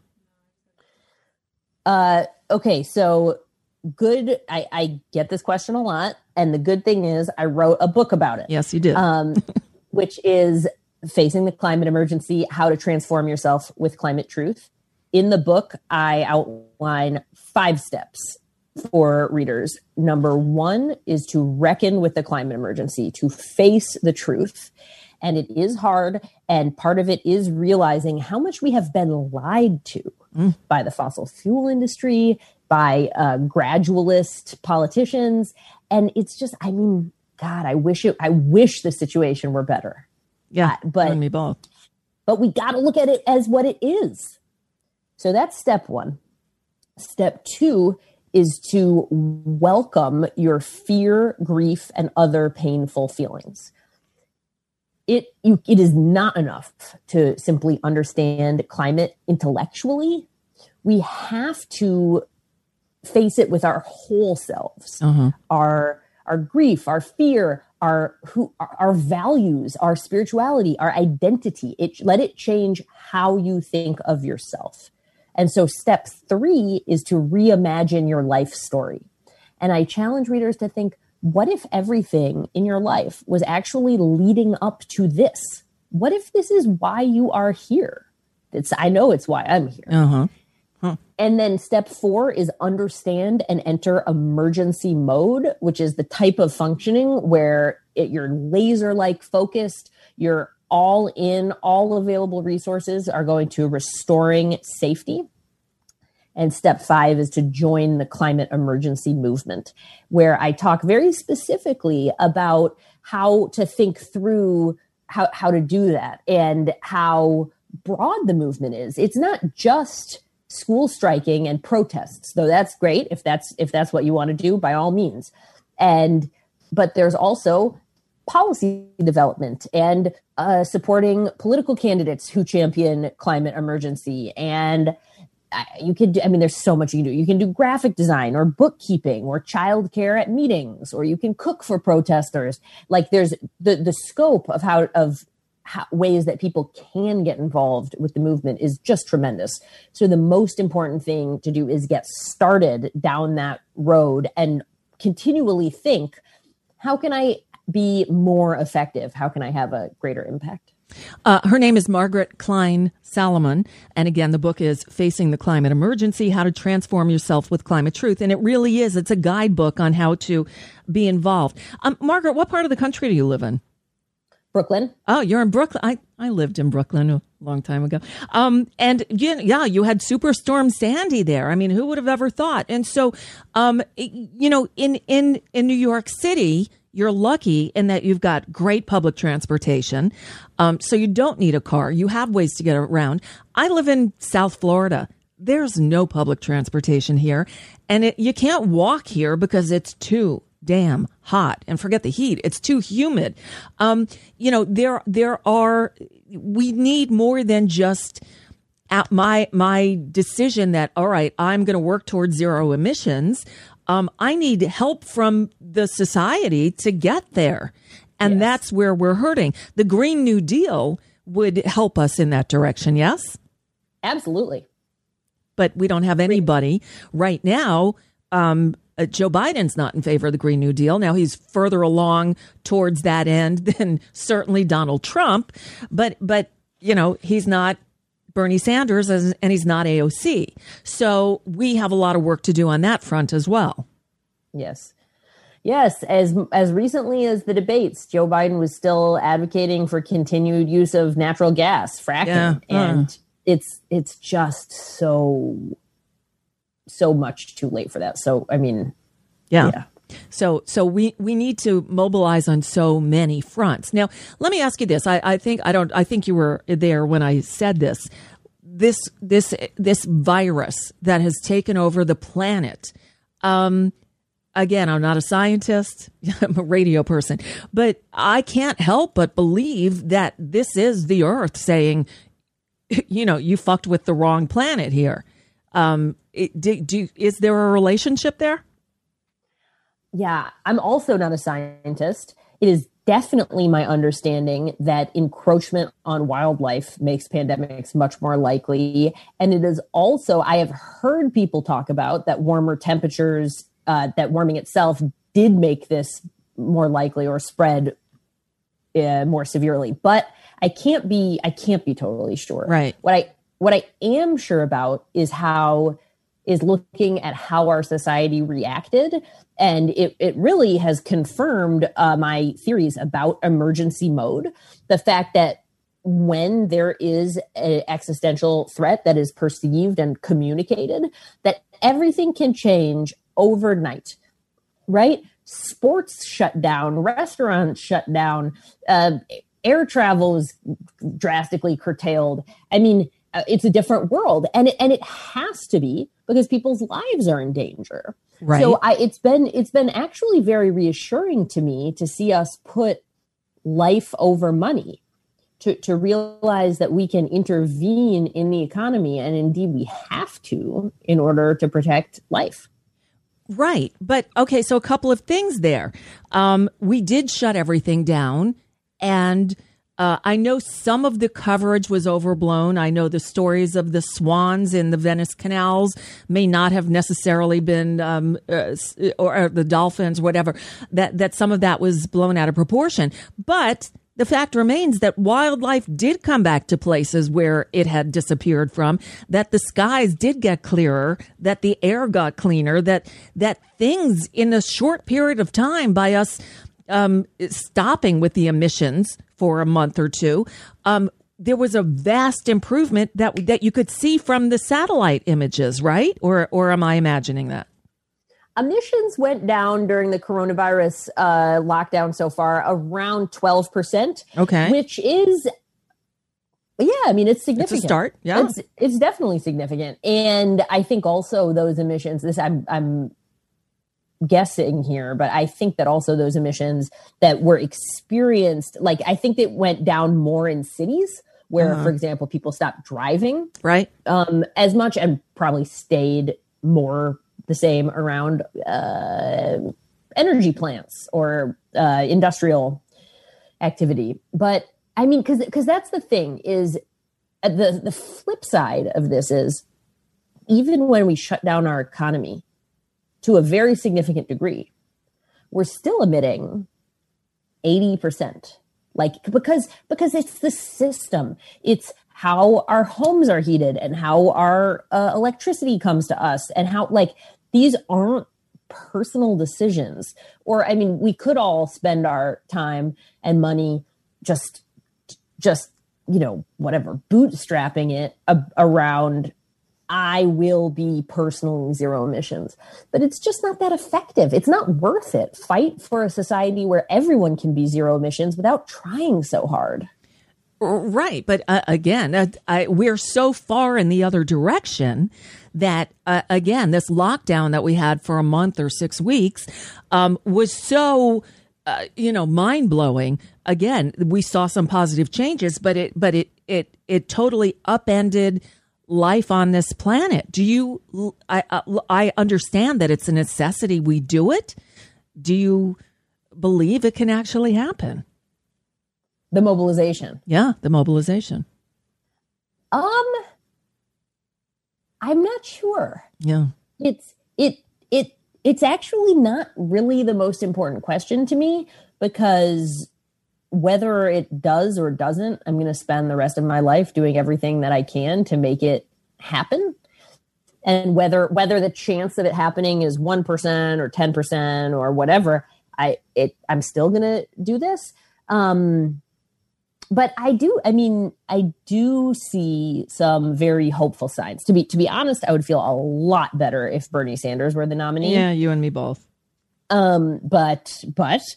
S8: Okay. So good. I get this question a lot. And the good thing is I wrote a book about it.
S3: Yes, you did.
S8: Which is Facing the Climate Emergency, How to Transform Yourself with Climate Truth. In the book, I outline 5 steps for readers. Number 1 is to reckon with the climate emergency, to face the truth. And it is hard. And part of it is realizing how much we have been lied to by the fossil fuel industry, by gradualist politicians. And it's just, I mean, God, I wish the situation were better.
S3: Yeah, but me both.
S8: But we got to look at it as what it is. So that's step 1. Step 2 is to welcome your fear, grief, and other painful feelings. It is not enough to simply understand climate intellectually. We have to face it with our whole selves, our grief, our fear, our values, our spirituality, our identity. Let it change how you think of yourself. And so step 3 is to reimagine your life story. And I challenge readers to think, what if everything in your life was actually leading up to this? What if this is why you are here? I know it's why I'm here. And then step 4 is understand and enter emergency mode, which is the type of functioning where you're laser-like focused, you're all in, all available resources are going to restoring safety. And step 5 is to join the climate emergency movement, where I talk very specifically about how to think through how to do that and how broad the movement is. It's not just school striking and protests, though that's great. If that's what you want to do, by all means. But there's also policy development and supporting political candidates who champion climate emergency. And there's so much you can do. You can do graphic design or bookkeeping or childcare at meetings, or you can cook for protesters. Like there's the scope of how ways that people can get involved with the movement is just tremendous. So the most important thing to do is get started down that road and continually think, how can I be more effective? How can I have a greater impact?
S3: Her name is Margaret Klein Salamon. And again, the book is Facing the Climate Emergency, How to Transform Yourself with Climate Truth. And it really is. It's a guidebook on how to be involved. Margaret, what part of the country do you live in?
S8: Brooklyn.
S3: Oh, you're in Brooklyn. I lived in Brooklyn a long time ago. And you had Superstorm Sandy there. I mean, who would have ever thought? And so, in New York City, you're lucky in that you've got great public transportation. So you don't need a car. You have ways to get around. I live in South Florida. There's no public transportation here. And you can't walk here because it's too damn hot, and forget the heat. It's too humid. We need more than just my decision that, all right, I'm going to work towards zero emissions. I need help from the society to get there. And that's where we're hurting. The Green New Deal would help us in that direction. Yes?
S8: Absolutely.
S3: But we don't have anybody right now. Joe Biden's not in favor of the Green New Deal. Now he's further along towards that end than certainly Donald Trump, but he's not Bernie Sanders and he's not AOC. So we have a lot of work to do on that front as well.
S8: Yes. As recently as the debates, Joe Biden was still advocating for continued use of natural gas, fracking, and it's just so much too late for that. So, I mean, yeah. So we need to mobilize on so many fronts. Now, let me ask you this. I think you were there when I said this. This virus that has taken over the planet. Again, I'm not a scientist. I'm a radio person, but I can't help but believe that this is the Earth saying, you fucked with the wrong planet here. Is there a relationship there? Yeah, I'm also not a scientist. It is definitely my understanding that encroachment on wildlife makes pandemics much more likely. And it is also, I have heard people talk about that warmer temperatures, that warming itself did make this more likely or spread more severely. But I can't be totally sure.
S3: Right.
S8: What I am sure about is looking at how our society reacted. And it really has confirmed my theories about emergency mode. The fact that when there is an existential threat that is perceived and communicated, that everything can change overnight, right? Sports shut down, restaurants shut down, air travel is drastically curtailed. I mean, it's a different world, and it has to be, because people's lives are in danger.
S3: Right.
S8: So it's been actually very reassuring to me to see us put life over money, to realize that we can intervene in the economy, and indeed we have to, in order to protect life.
S3: Right. But okay, so a couple of things there. We did shut everything down, and I know some of the coverage was overblown. I know the stories of the swans in the Venice canals may not have necessarily been, or the dolphins, whatever, that some of that was blown out of proportion. But the fact remains that wildlife did come back to places where it had disappeared from, that the skies did get clearer, that the air got cleaner, that things in a short period of time by us stopping with the emissions for a month or two, there was a vast improvement that you could see from the satellite images, right? Or am I imagining that?
S8: Emissions went down during the coronavirus lockdown so far around 12%.
S3: Okay.
S8: Which is, I mean, it's significant.
S3: It's a start. Yeah.
S8: It's definitely significant. And I think also those emissions, I'm guessing here, but I think that also those emissions that were experienced, like I think it went down more in cities where, for example, people stopped driving
S3: right
S8: as much and probably stayed more the same around energy plants or industrial activity. But I mean, because that's the thing is the flip side of this is even when we shut down our economy to a very significant degree, we're still emitting 80%. Like, because it's the system. It's how our homes are heated and how our electricity comes to us and how, like, these aren't personal decisions. Or, I mean, we could all spend our time and money just, whatever, bootstrapping it around, I will be personally zero emissions, but it's just not that effective. It's not worth it. Fight for a society where everyone can be zero emissions without trying so hard.
S3: Right. But again, we're so far in the other direction that, again, this lockdown that we had for a month or 6 weeks was so, mind blowing. Again, we saw some positive changes, but it totally upended life on this planet. I understand that it's a necessity we do it. Do you believe it can actually happen?
S8: The mobilization.
S3: Yeah, the mobilization.
S8: I'm not sure.
S3: Yeah.
S8: It's actually not really the most important question to me, because whether it does or doesn't, I'm going to spend the rest of my life doing everything that I can to make it happen. And whether the chance of it happening is 1% or 10% or whatever, I'm still going to do this. But I do see some very hopeful signs. To be honest, I would feel a lot better if Bernie Sanders were the nominee.
S3: Yeah, you and me both.
S8: But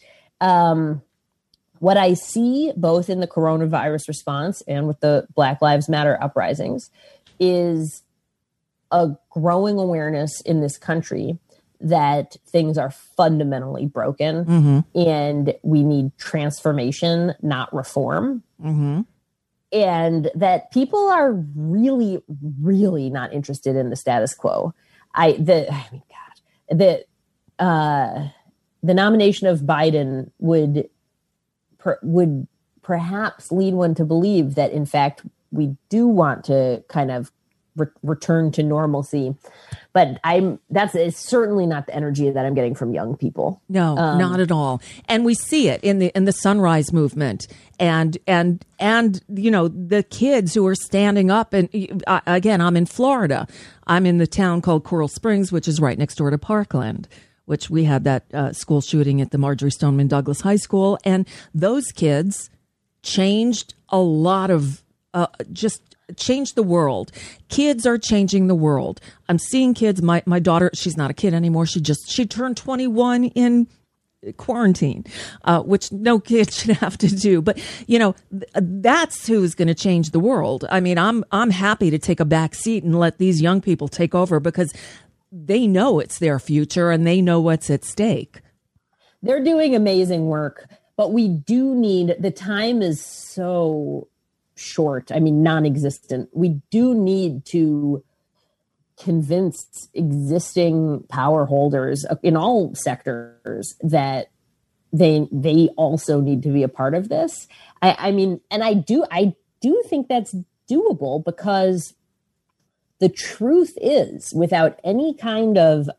S8: what I see both in the coronavirus response and with the Black Lives Matter uprisings is a growing awareness in this country that things are fundamentally broken and we need transformation, not reform. And that people are really, really not interested in the status quo. The nomination of Biden would perhaps lead one to believe that, in fact, we do want to kind of return to normalcy. But it's certainly not the energy that I'm getting from young people.
S3: No, not at all. And we see it in the Sunrise Movement and the kids who are standing up. And again, I'm in Florida. I'm in the town called Coral Springs, which is right next door to Parkland, which we had that school shooting at the Marjorie Stoneman Douglas High School. And those kids changed a lot of changed the world. Kids are changing the world. I'm seeing kids. My daughter, she's not a kid anymore. She turned 21 in quarantine, which no kid should have to do. But that's who's going to change the world. I mean, I'm happy to take a back seat and let these young people take over, because they know it's their future and they know what's at stake.
S8: They're doing amazing work, but we do need, the time is so short. I mean, non-existent. We do need to convince existing power holders in all sectors that they also need to be a part of this. I mean, and I do think that's doable, because the truth is, without any kind of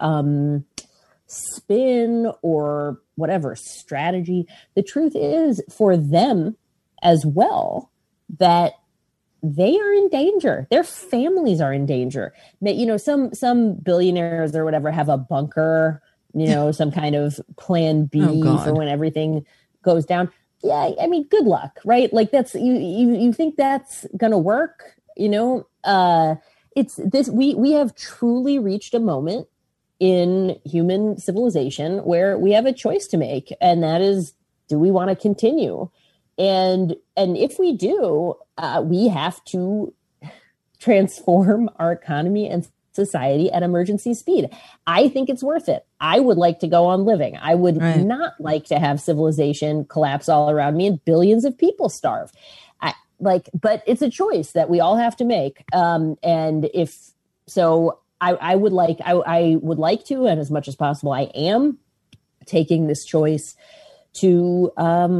S8: spin or whatever strategy, the truth is for them as well that they are in danger. Their families are in danger. Some billionaires or whatever have a bunker, some kind of plan B for when everything goes down. yeah, I mean, good luck, right? Like that's, you think that's going to work, you know? It's this, we have truly reached a moment in human civilization where we have a choice to make. And that is, do we want to continue? And if we do, we have to transform our economy and society at emergency speed. I think it's worth it. I would like to go on living. I would not like to have civilization collapse all around me and billions of people starve. But it's a choice that we all have to make. And if so, I would like to, and as much as possible, I am taking this choice to,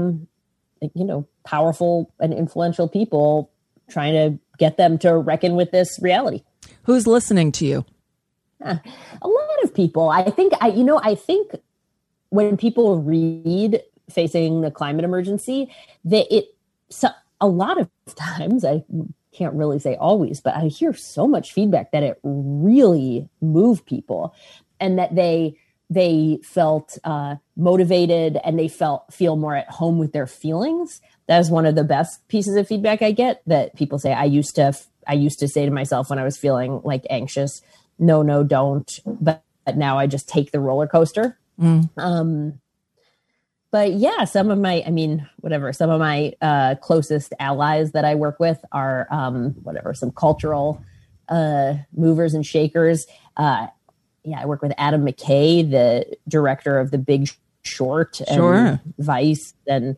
S8: powerful and influential people, trying to get them to reckon with this reality.
S3: Who's listening to you?
S8: A lot of people. I think when people read Facing the Climate Emergency, a lot of times, I can't really say always, but I hear so much feedback that it really moved people, and that they felt motivated, and they feel more at home with their feelings. That is one of the best pieces of feedback I get, that people say, I used to say to myself when I was feeling like anxious, no, don't. But now I just take the roller coaster. But yeah, some of my closest allies that I work with are, some cultural movers and shakers. I work with Adam McKay, the director of The Big Short and Vice, and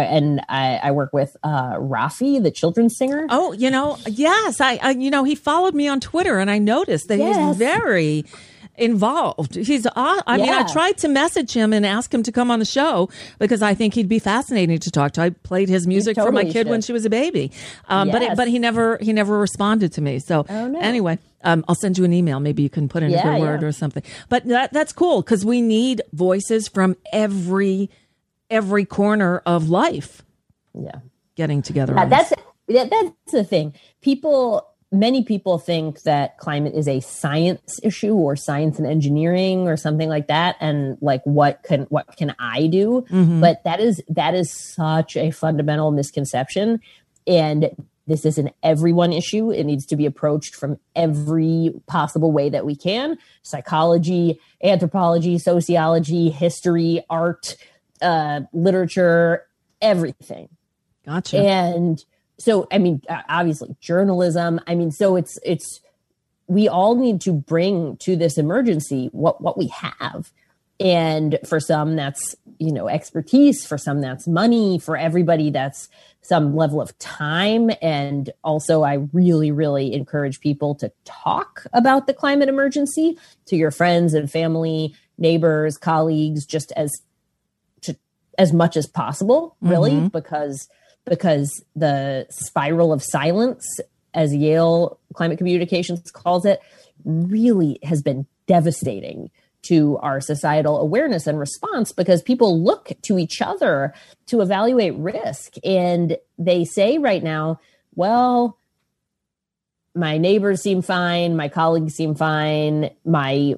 S8: I work with Rafi, the children's singer.
S3: Oh, yes, I he followed me on Twitter, and I noticed that he's very involved. He's I tried to message him and ask him to come on the show because I think he'd be fascinating to talk to. I played his music for my kid when she was a baby, but he never responded to me. So anyway, I'll send you an email. Maybe you can put in a good word or something. But that's cool, because we need voices from every corner of life. Yeah, getting together.
S8: That's the thing. Many people think that climate is a science issue, or science and engineering, or something like that. And like, what can I do? Mm-hmm. But that is such a fundamental misconception. And this is an everyone issue. It needs to be approached from every possible way that we can: psychology, anthropology, sociology, history, art, literature, everything.
S3: Gotcha.
S8: And so, I mean, obviously journalism. I mean, so it's, we all need to bring to this emergency what we have. And for some, that's, expertise. For some, that's money. For everybody, that's some level of time. And also, I really, really encourage people to talk about the climate emergency to your friends and family, neighbors, colleagues, just as much as possible, really, because the spiral of silence, as Yale Climate Communications calls it, really has been devastating to our societal awareness and response, because people look to each other to evaluate risk. And they say right now, well, my neighbors seem fine, my colleagues seem fine, my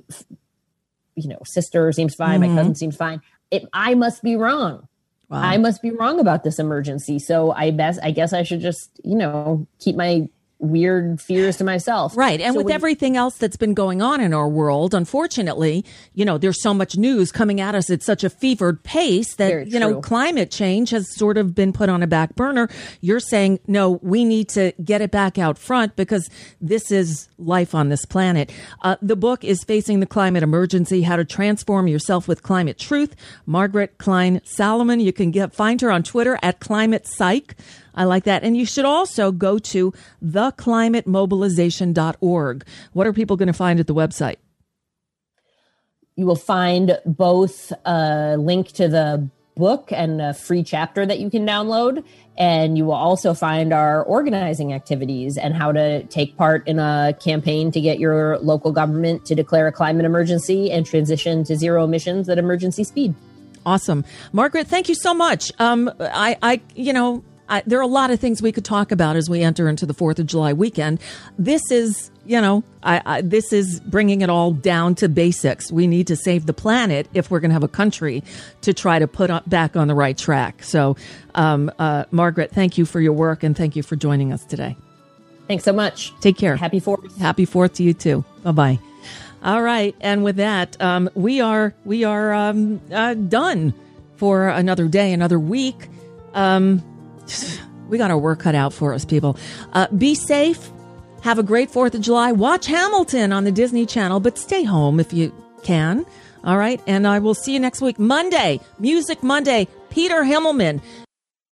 S8: sister seems fine, my cousin seems fine. I must be wrong. Wow. I must be wrong about this emergency. So I guess I should just, keep my weird fears to myself.
S3: Right. And with everything else that's been going on in our world, unfortunately, there's so much news coming at us at such a fevered pace that, climate change has sort of been put on a back burner. You're saying, no, we need to get it back out front, because this is life on this planet. The book is Facing the Climate Emergency: How to Transform Yourself with Climate Truth. Margaret Klein Salamon. You can find her on Twitter at Climate Psych. I like that. And you should also go to theclimatemobilization.org. What are people going to find at the website?
S8: You will find both a link to the book and a free chapter that you can download. And you will also find our organizing activities and how to take part in a campaign to get your local government to declare a climate emergency and transition to zero emissions at emergency speed.
S3: Awesome. Margaret, thank you so much. there are a lot of things we could talk about as we enter into the 4th of July weekend. This is, this is bringing it all down to basics. We need to save the planet if we're going to have a country to try to put back on the right track. So, Margaret, thank you for your work and thank you for joining us today.
S8: Thanks so much.
S3: Take care.
S8: Happy 4th.
S3: Happy 4th to you too. Bye-bye. All right. And with that, we are done for another day, another week. We got our work cut out for us, people. Be safe. Have a great 4th of July. Watch Hamilton on the Disney Channel, but stay home if you can. All right. And I will see you next week. Monday, Music Monday, Peter Himmelman.